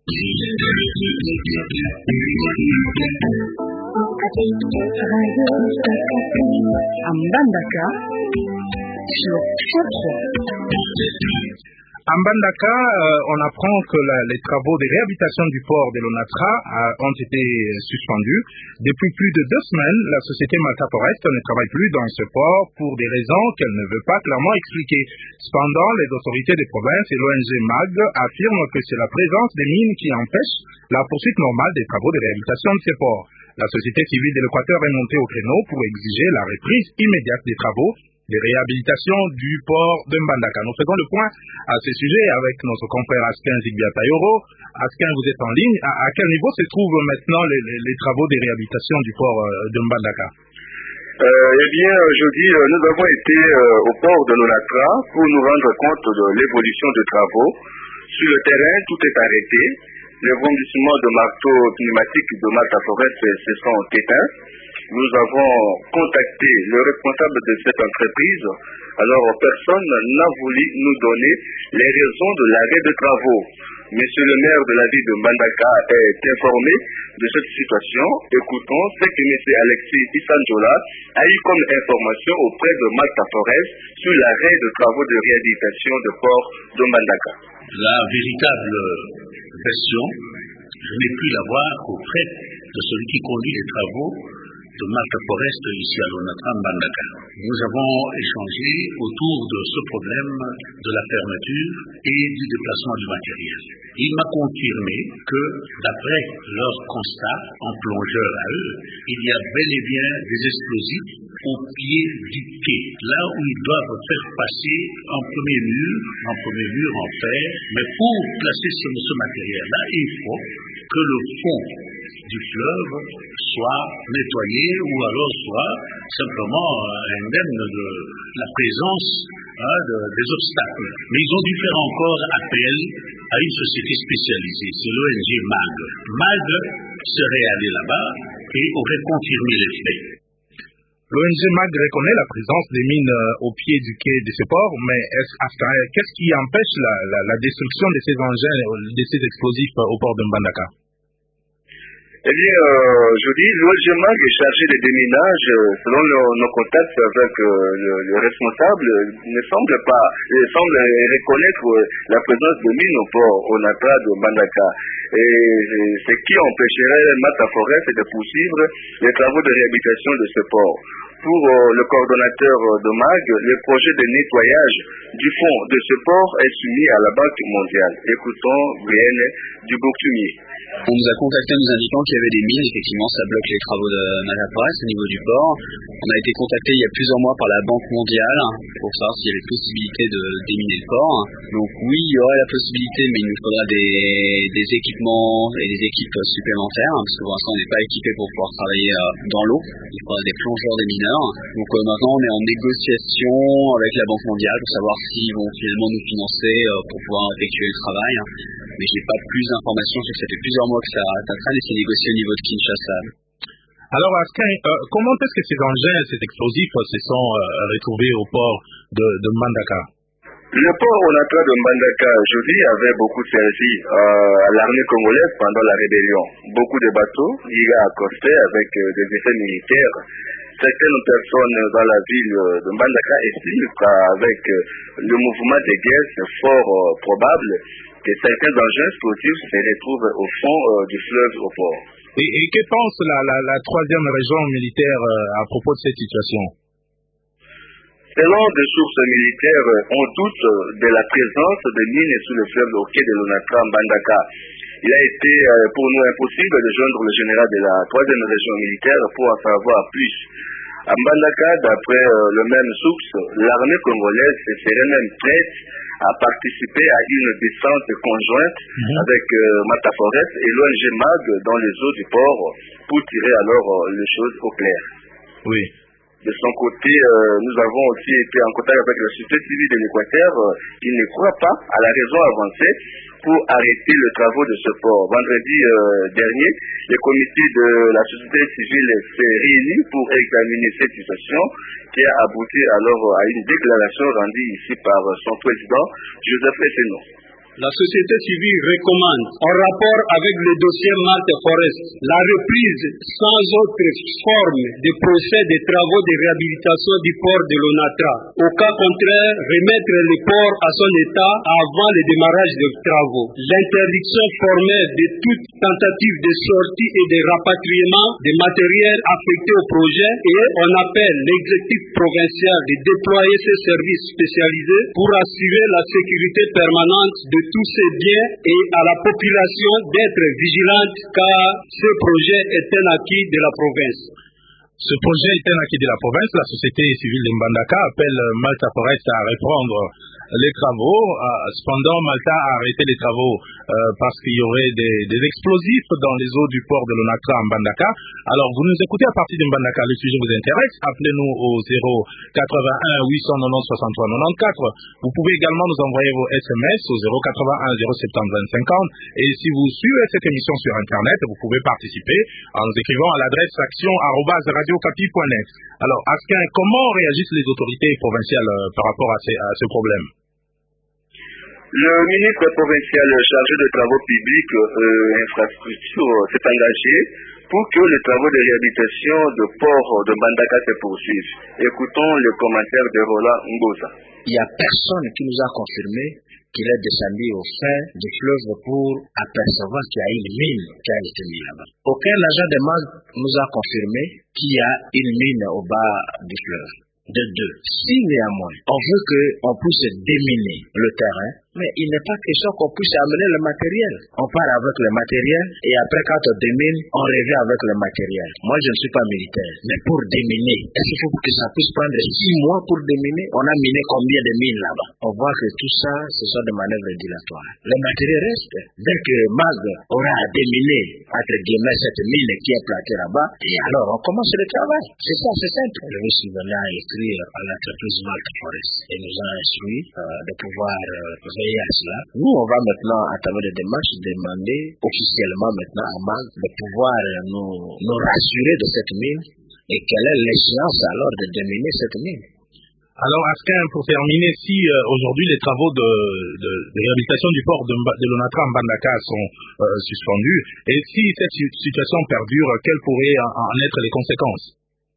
Mbandaka sur à Mbandaka, on apprend que les travaux de réhabilitation du port de l'Onatra ont été suspendus. Depuis plus de 2 semaines, la société Malta Forest ne travaille plus dans ce port pour des raisons qu'elle ne veut pas clairement expliquer. Cependant, les autorités des provinces et l'ONG MAG affirment que c'est la présence des mines qui empêche la poursuite normale des travaux de réhabilitation de ces ports. La société civile de l'Équateur est montée au créneau pour exiger la reprise immédiate des travaux de réhabilitation du port de Mbandaka. Nous faisons le point à ce sujet avec notre confrère Askin Zigbia Tayoro. Askin, vous êtes en ligne. À quel niveau se trouvent maintenant les travaux de réhabilitation du port de Mbandaka? Eh bien, jeudi, nous avons été au port de l'Onatra pour nous rendre compte de l'évolution des travaux. Sur le terrain, tout est arrêté. Les rebondissements de marteaux pneumatiques de Malta Forest se sont éteints. Nous avons contacté le responsable de cette entreprise. Alors, personne n'a voulu nous donner les raisons de l'arrêt des travaux. Monsieur le maire de la ville de Mbandaka est informé de cette situation. Écoutons ce que monsieur Alexis Issanjola a eu comme information auprès de Malta Forest sur l'arrêt de travaux de réhabilitation de port de Mbandaka. La véritable version, je n'ai pu la voir auprès de celui qui conduit les travaux de Malta Forest ici à l'Onatra Mbandaka. Nous avons échangé autour de ce problème de la fermeture et du déplacement du matériel. Il m'a confirmé que, d'après leur constat en plongeur à eux, il y a bel et bien des explosifs au pied du quai, là où ils doivent faire passer un premier mur en fer. Mais pour placer ce matériel-là, il faut que le fond du fleuve soit nettoyé ou alors soit simplement indemne de la présence des obstacles. Mais ils ont dû faire encore appel à une société spécialisée, c'est l'ONG MAG. MAG serait allé là-bas et aurait confirmé les faits. L'ONG MAG reconnaît la présence des mines au pied du quai de ce port, mais qu'est-ce qui empêche la destruction de ces engins, de ces explosifs au port de Mbandaka? Eh bien, je dis, l'ONG MAG est chargé des déminages. Selon nos contacts avec le responsable, ne semble reconnaître la présence de mines au port, au Natra de Mbandaka. Et ce qui empêcherait Malta Forest de poursuivre les travaux de réhabilitation de ce port. Pour le coordonnateur de MAG, le projet de nettoyage du fond de ce port est soumis à la Banque mondiale. Écoutons Brienne Dubourtumier. On nous a contacté nous indiquant qu'il y avait des mines, effectivement ça bloque les travaux de Malta Forest au niveau du port. On a été contacté il y a plusieurs mois par la Banque mondiale pour savoir s'il y avait possibilité de déminer le port. Donc oui, il y aurait la possibilité, mais il nous faudra des équipements et des équipes supplémentaires, parce que pour l'instant on n'est pas équipé pour pouvoir travailler dans l'eau. Il faudra des plongeurs, des mineurs. Donc maintenant on est en négociation avec la Banque mondiale pour savoir s'ils vont finalement nous financer pour pouvoir effectuer le travail. Mais j'ai pas plus d'informations, je sais que ça fait plusieurs mois que ça traîne et c'est négocié au niveau de Kinshasa. Alors Askin, comment est-ce que ces engins, ces explosifs se sont retrouvés au port de Mbandaka? Le port Onatra de Mbandaka, jeudi, avait beaucoup servi à l'armée congolaise pendant la rébellion. Beaucoup de bateaux y accostaient avec des effets militaires. Certaines personnes dans la ville de Mbandaka estiment qu'avec le mouvement de guerre, c'est fort probable que certains engins explosifs se retrouvent au fond du fleuve au port. Et que pense la troisième région militaire à propos de cette situation? Selon des sources militaires, on doute de la présence de mines sous le fleuve au quai de l'Onatra Mbandaka. Il a été pour nous impossible de joindre le général de la troisième région militaire pour en savoir plus. À Mbandaka, d'après le même source, l'armée congolaise serait même prête à participer à une descente conjointe avec Malta Forest et l'ONG MAG dans les eaux du port pour tirer alors les choses au clair. Oui. De son côté, nous avons aussi été en contact avec la société civile de l'Équateur qui ne croit pas à la raison avancée pour arrêter les travaux de ce port. Vendredi dernier, le comité de la société civile s'est réuni pour examiner cette situation qui a abouti alors à une déclaration rendue ici par son président, Joseph Esseno. La société civile recommande, en rapport avec le dossier Malte Forest, la reprise sans autre forme de procès des travaux de réhabilitation du port de l'Onatra. Au cas contraire, remettre le port à son état avant le démarrage des travaux. L'interdiction formelle de toute tentative de sortie et de rapatriement des matériels affectés au projet, et on appelle l'exécutif provincial de déployer ses services spécialisés pour assurer la sécurité permanente de tous ces biens et à la population d'être vigilante car ce projet est un acquis de la province. Ce projet est un acquis de la province. La société civile de Mbandaka appelle Malta Forest à reprendre les travaux. Cependant, Malta a arrêté les travaux parce qu'il y aurait des explosifs dans les eaux du port de l'Onatra à Mbandaka. Alors, vous nous écoutez à partir de Mbandaka, le sujet vous intéresse. Appelez-nous au 081 890 63 94. Vous pouvez également nous envoyer vos SMS au 081 070 20 50. Et si vous suivez cette émission sur Internet, vous pouvez participer en nous écrivant à l'adresse action@radiocapi.net. Alors, Askin, comment réagissent les autorités provinciales par rapport à ce problème? Le ministre provincial chargé de travaux publics et infrastructures s'est engagé pour que les travaux de réhabilitation de port de Mbandaka se poursuivent. Écoutons le commentaire de Roland Ngoza. Il n'y a personne qui nous a confirmé qu'il est descendu au fin du fleuve pour apercevoir qu'il y a une mine qui a été mise là-bas. Aucun agent de MAG nous a confirmé qu'il y a une mine au bas du fleuve. De deux, si néanmoins on veut qu'on puisse déminer le terrain, mais il n'est pas question qu'on puisse amener le matériel. On part avec le matériel et après quand on démine, on revient avec le matériel. Moi je ne suis pas militaire, mais pour déminer, est-ce qu'il faut que ça puisse prendre 6 mois pour déminer? On a miné combien de mines là-bas? On voit que tout ça, ce sont des manœuvres dilatoires. Le matériel reste. Dès que MAG aura à déminer, entre guillemets, cette mine qui est plantée là-bas, et alors on commence le travail. C'est ça, c'est simple. Le ministre venait à écrire à l'entreprise Malta Forest et nous a instruit de pouvoir veiller à cela. Nous, on va maintenant entamer des démarches, demander officiellement maintenant à MAG de pouvoir nous rassurer de cette mine et quelle est l'échéance alors de déminer cette mine. Alors, Askin, pour terminer, si aujourd'hui les travaux de réhabilitation du port de l'Onatra à Mbandaka sont suspendus, et si cette situation perdure, quelles pourraient en être les conséquences?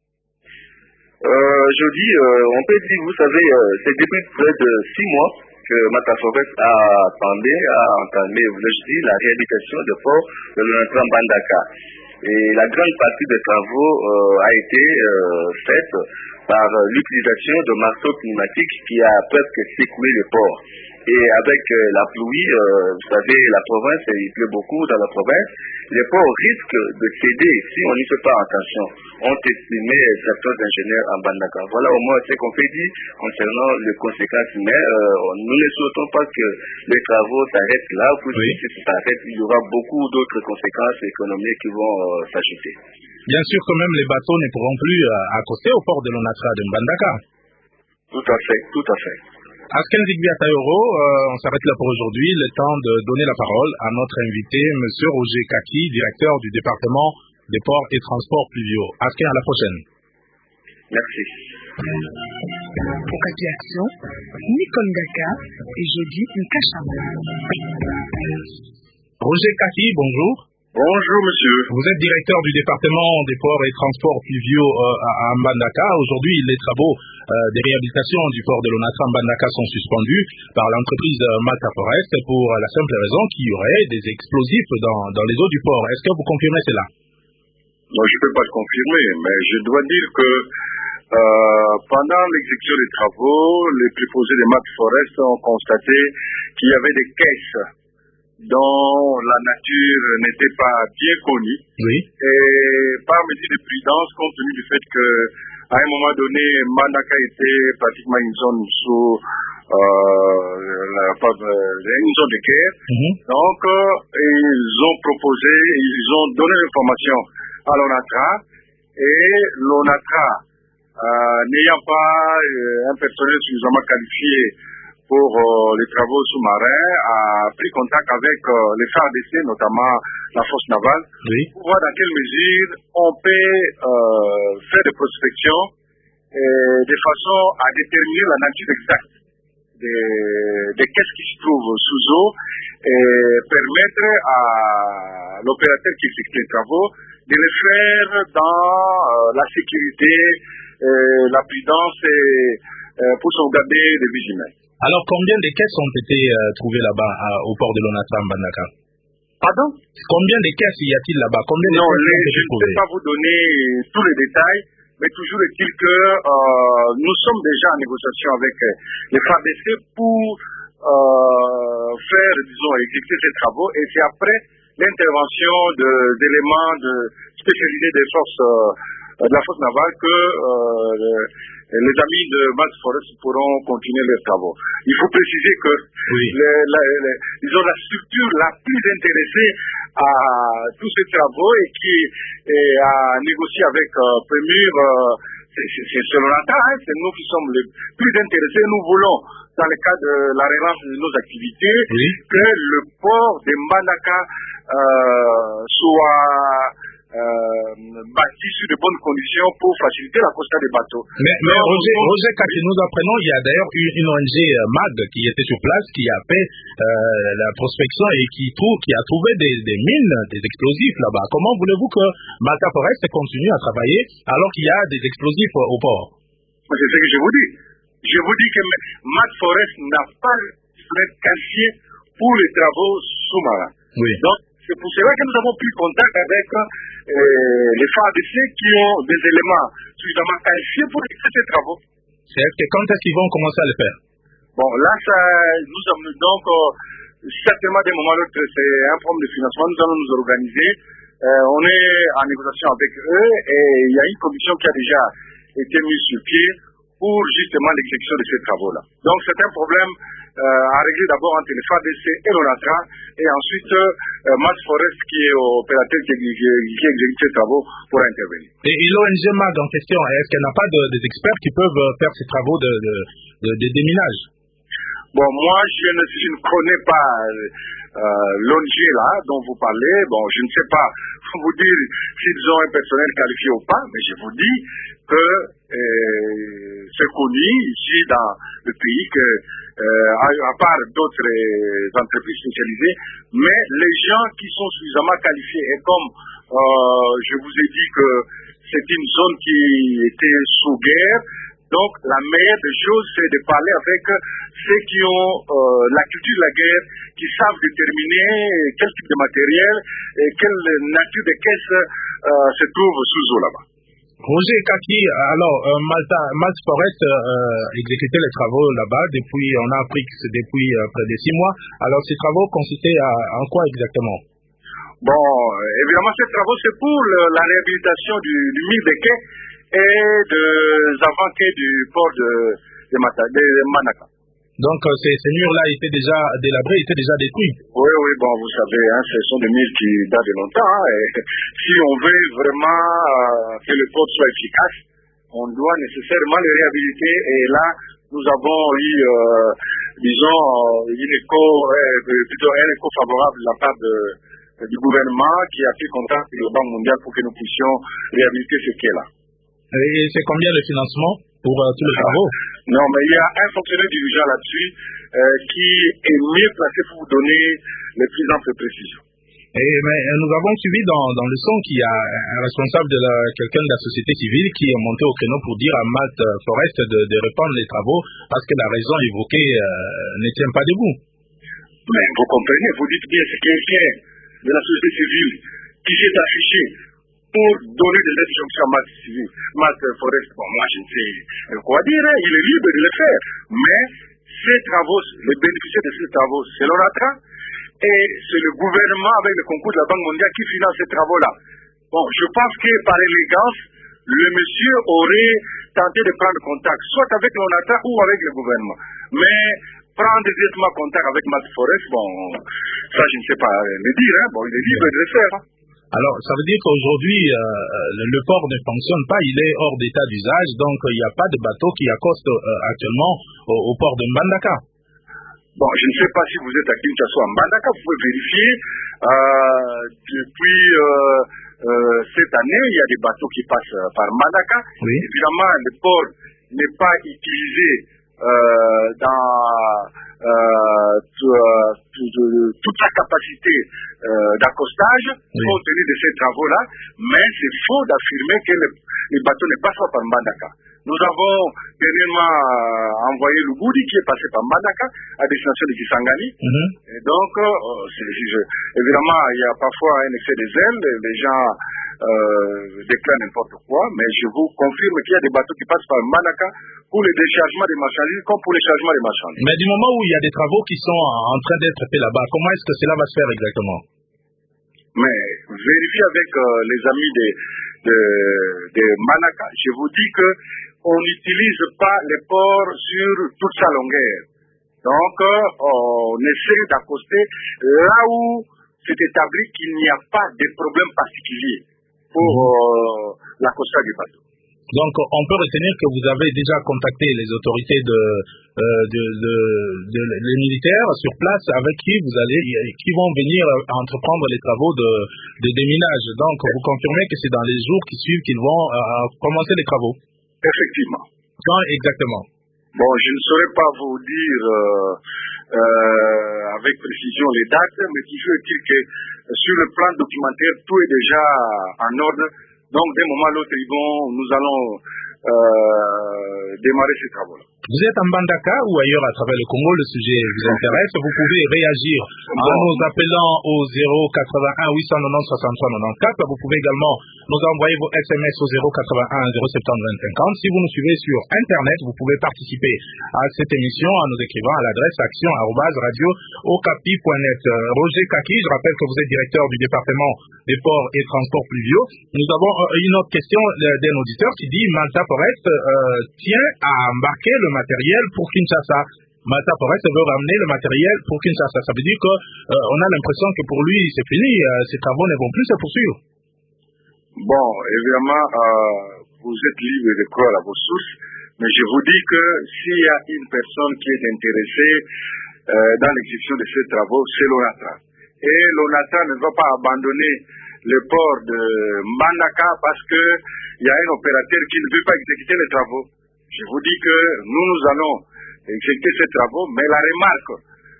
Je dis, on peut dire, vous savez, c'est depuis près de 6 mois que Malta Forest a entamé, voulais-je dire, la réhabilitation du port de l'Onatra à Mbandaka. Et la grande partie des travaux a été faite par l'utilisation de marteaux pneumatiques qui a presque secoué le port. Et avec la pluie, vous savez, la province, il pleut beaucoup dans la province, les ports risquent de céder si on n'y fait pas attention, ont estimé certains ingénieurs en Mbandaka. Voilà au moins ce qu'on peut dire concernant les conséquences. Mais nous ne souhaitons pas que les travaux s'arrêtent là, pour que si ça s'arrête, il y aura beaucoup d'autres conséquences économiques qui vont s'ajouter. Bien sûr que même les bateaux ne pourront plus accoster au port de l'Onatra de Mbandaka. Tout à fait, tout à fait. Askin Zigbi Atayoro, on s'arrête là pour aujourd'hui. Le temps de donner la parole à notre invité, M. Roger Kaki, directeur du département des ports et transports pluviaux. Askin, à la prochaine. Merci. Pour Kaki Action, Nicole Daka et jeudi Nkachamba. Roger Kaki, bonjour. Bonjour monsieur. Vous êtes directeur du département des ports et transports pluviaux à Mbandaka. Aujourd'hui, les travaux de réhabilitation du port de l'Onatra à Mbandaka sont suspendus par l'entreprise Malta Forest pour la simple raison qu'il y aurait des explosifs dans les eaux du port. Est-ce que vous confirmez cela? Non, je ne peux pas le confirmer, mais je dois dire que pendant l'exécution des travaux, les préposés de Malta Forest ont constaté qu'il y avait des caisses dont la nature n'était pas bien connue. Oui. Et par mesure de prudence, compte tenu du fait que à un moment donné, Mbandaka était pratiquement une zone sous une zone de guerre. Donc, ils ont proposé, ils ont donné l'information à l'ONATRA, et l'ONATRA, n'ayant pas un personnel suffisamment qualifié pour les travaux sous-marins, a pris contact avec les FARDC, notamment la force navale, pour voir dans quelle mesure on peut faire des prospections de façon à déterminer la nature exacte des caisses qui se trouvent sous eau et permettre à l'opérateur qui effectue les travaux de les faire dans la sécurité, la prudence et pour sauvegarder les vies humaines. Alors, combien de caisses ont été trouvées là-bas au port de l'Onatra Mbandaka? Pardon? Combien de caisses y a-t-il là-bas? Combien de non, caisses ont été je ne trouvées? peux pas vous donner tous les détails, mais toujours est-il que nous sommes déjà en négociation avec les FADC pour faire, disons, exécuter ces travaux, et c'est après l'intervention d'éléments spécialisés des forces de la force navale que les amis de Mats Forest pourront continuer leurs travaux. Il faut préciser que disons, la structure la plus intéressée à tous ces travaux et qui a négocié avec Premier, c'est l'ONATRA, c'est nous qui sommes les plus intéressés. Nous voulons, dans le cadre de la relance de nos activités, que le port de Mbandaka soit bâti sur de bonnes conditions pour faciliter la constat des bateaux. Mais Roger, quand nous apprenons, il y a d'ailleurs une ONG MAD qui était sur place, qui a fait la prospection et qui a trouvé des mines, des explosifs là-bas. Comment voulez-vous que Malta Forest continue à travailler alors qu'il y a des explosifs au port? C'est ce que je vous dis. Je vous dis que Malta Forest n'a pas de qualifié pour les travaux sous-marins. Donc, c'est pour cela que nous avons pris contact avec les FADC qui ont des éléments suffisamment qualifiés pour effectuer ces travaux. Quand est-ce qu'ils vont commencer à le faire? Bon, là, nous sommes donc, certainement d'un moment à l'autre, c'est un problème de financement. Nous allons nous organiser. On est en négociation avec eux et il y a une commission qui a déjà été mise sur pied pour justement l'exécution de ces travaux-là. Donc, c'est un problème à régler d'abord entre les FADC et l'ONATRA, et ensuite Mats Forest qui est opérateur qui exécute ces travaux pour intervenir. Et l'ONG MAD en question, est-ce qu'elle n'a pas des experts qui peuvent faire ces travaux de déminage? Bon, moi je ne connais pas l'ONG là dont vous parlez. Bon, je ne sais pas vous dire s'ils ont un personnel qualifié ou pas, mais je vous dis que c'est connu ici dans le pays que à part d'autres entreprises spécialisées, mais les gens qui sont suffisamment qualifiés, et comme je vous ai dit que c'est une zone qui était sous guerre, donc la meilleure des choses c'est de parler avec ceux qui ont la culture de la guerre, qui savent déterminer quel type de matériel et quelle nature de caisse se trouve sous eau là-bas. Roger Kaki, alors Mats Forest exécutait les travaux là-bas depuis, on a appris que c'est depuis près de 6 mois. Alors ces travaux consistaient en quoi exactement? Bon, évidemment ces travaux c'est pour la réhabilitation du mille de quai et des avant-quais du port de Mbandaka. Donc ces murs-là étaient déjà délabrés, étaient déjà détruits. Oui, bon, vous savez, ce sont des murs qui datent de longtemps. Et si on veut vraiment que le port soit efficace, on doit nécessairement le réhabiliter. Et là, nous avons eu, disons, plutôt un écho favorable de la part du gouvernement qui a pris contact avec le Banque mondiale pour que nous puissions réhabiliter ce quai-là. Et c'est combien le financement pour tous les travaux? Non, mais il y a un fonctionnaire dirigeant là-dessus qui est mieux placé pour vous donner les plus amples précisions. Mais nous avons suivi dans le son qu'il y a un responsable quelqu'un de la société civile qui est monté au créneau pour dire à Mats Forest de reprendre les travaux parce que la raison évoquée ne tient pas debout. Mais vous comprenez, vous dites bien, c'est quelqu'un de la société civile qui s'est affiché pour donner des instructions à Mats Forest. Bon, moi je ne sais quoi dire, il est libre de le faire. Mais ces travaux, les bénéficiaires de ces travaux, c'est l'ONATRA et c'est le gouvernement avec le concours de la Banque mondiale qui finance ces travaux-là. Bon, je pense que par élégance, le monsieur aurait tenté de prendre contact, soit avec l'ONATRA ou avec le gouvernement. Mais prendre directement contact avec Mats Forest, bon, ça je ne sais pas le dire, hein. Bon, il est libre de le faire. Hein. Alors, ça veut dire qu'aujourd'hui, le port ne fonctionne pas, il est hors d'état d'usage, donc il n'y a pas de bateau qui accoste actuellement au port de Mbandaka. Bon, je ne sais pas si vous êtes à Kinshasa ou à Mbandaka, vous pouvez vérifier. Depuis cette année, il y a des bateaux qui passent par Mbandaka. Oui. Évidemment, le port n'est pas utilisé dans toute sa capacité d'accostage compte tenu de ces travaux-là, mais c'est faux d'affirmer que les bateaux ne passent pas par Mbandaka. Nous avons dernièrement envoyé le Goudi qui est passé par Mbandaka à destination de Kisangani. Et donc, évidemment, il y a parfois un excès des ailes, les gens déclarent n'importe quoi, mais je vous confirme qu'il y a des bateaux qui passent par Mbandaka pour le déchargement des marchandises comme pour le chargement des marchandises. Mais du moment où il y a des travaux qui sont en train d'être faits là-bas, comment est-ce que cela va se faire exactement? Mais vérifiez avec les amis de Manaka, je vous dis que on n'utilise pas les ports sur toute sa longueur. Donc, on essaie d'accoster là où c'est établi qu'il n'y a pas de problème particulier pour l'accostage du bateau. Donc, on peut retenir que vous avez déjà contacté les autorités les militaires sur place avec qui vont venir entreprendre les travaux de déminage. Donc, vous confirmez que c'est dans les jours qui suivent qu'ils vont commencer les travaux? Effectivement. Quand exactement? Bon, je ne saurais pas vous dire avec précision les dates, mais toujours est-il que sur le plan documentaire, tout est déjà en ordre. Donc, d'un moment à l'autre, nous allons démarrer ces travaux-là. Vous êtes en Mbandaka ou ailleurs à travers le Congo, le sujet vous intéresse, vous pouvez réagir en nous appelant au 081 890 63 94. Vous pouvez également nous envoyer vos SMS au 081 070 20 50. Si vous nous suivez sur Internet, vous pouvez participer à cette émission en nous écrivant à l'adresse action@radio-okapi.net. Roger Kaki, je rappelle que vous êtes directeur du département des ports et transports pluviaux. Nous avons une autre question d'un auditeur qui dit Malta Forest tient à embarquer le matériel pour Kinshasa. Malta Forest veut ramener le matériel pour Kinshasa. Ça veut dire que on a l'impression que pour lui c'est fini, ces travaux ne vont plus se poursuivre. Bon, évidemment, vous êtes libre de croire à vos sources, mais je vous dis que s'il y a une personne qui est intéressée dans l'exécution de ces travaux, c'est l'ONATRA. Et l'ONATRA ne va pas abandonner le port de Mbandaka parce qu'il y a un opérateur qui ne veut pas exécuter les travaux. Je vous dis que nous allons exécuter ces travaux, mais la remarque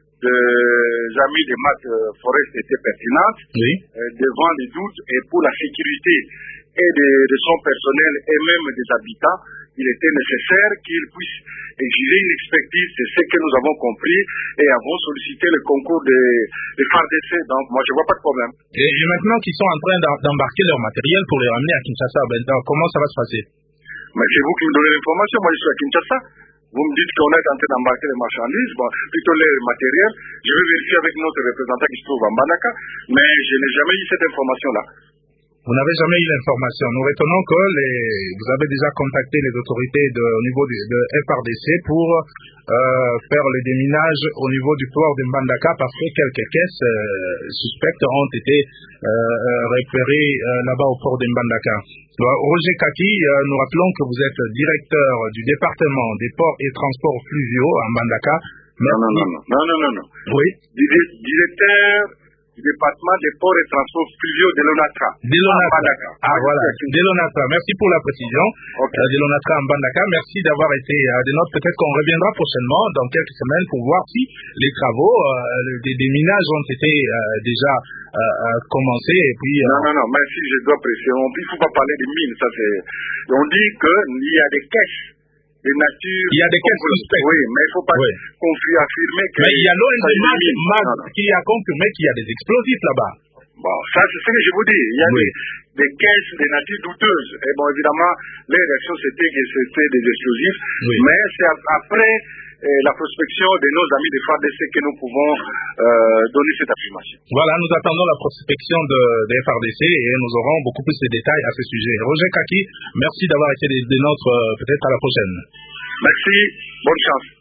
des amis de Mat Forest était pertinente, devant les doutes et pour la sécurité et de son personnel et même des habitants, il était nécessaire qu'il puisse exiger une expertise. C'est ce que nous avons compris et avons sollicité le concours des FARDC. Donc moi je vois pas de problème. Et maintenant qu'ils sont en train d'embarquer leur matériel pour les ramener à Kinshasa, comment ça va se passer? Mais c'est vous qui me donnez l'information. Moi je suis à Kinshasa. Vous me dites qu'on est en train d'embarquer les marchandises, plutôt les matériels. Je vais vérifier avec notre représentant qui se trouve à Mbandaka, mais je n'ai jamais eu cette information-là. Vous n'avez jamais eu l'information. Nous retenons que vous avez déjà contacté les autorités au niveau de FRDC pour faire le déminage au niveau du port de Mbandaka parce que quelques caisses suspectes ont été repérées là-bas au port de Mbandaka. Roger Kaki, nous rappelons que vous êtes directeur du département des ports et transports fluviaux à Mbandaka. Non. Oui. Directeur du département des ports et transports fluviaux de l'ONATRA. Voilà, de l'ONATRA. Merci pour la précision. De l'ONATRA en Mbandaka. Merci d'avoir été des nôtres. Peut-être qu'on reviendra prochainement, dans quelques semaines, pour voir si les travaux des minages ont été déjà commencés. Et puis, Non, mais si je dois préciser, il ne faut pas parler de mines. On dit qu'il y a des caisses de nature. Il y a des caisses suspectes. Oui, mais il ne faut pas affirmer que. Mais il y a l'ONG qui a confirmé qu'il y a des explosifs là-bas. Bon, ça c'est ce que je vous dis. Il y a des caisses de nature douteuse. Et bon, évidemment, les réactions c'était que c'était des explosifs. Mais c'est après la prospection de nos amis de FARDC que nous pouvons donner cette affirmation. Voilà, nous attendons la prospection de FARDC et nous aurons beaucoup plus de détails à ce sujet. Roger Kaki, merci d'avoir été des nôtres. Peut-être à la prochaine. Merci, bonne chance.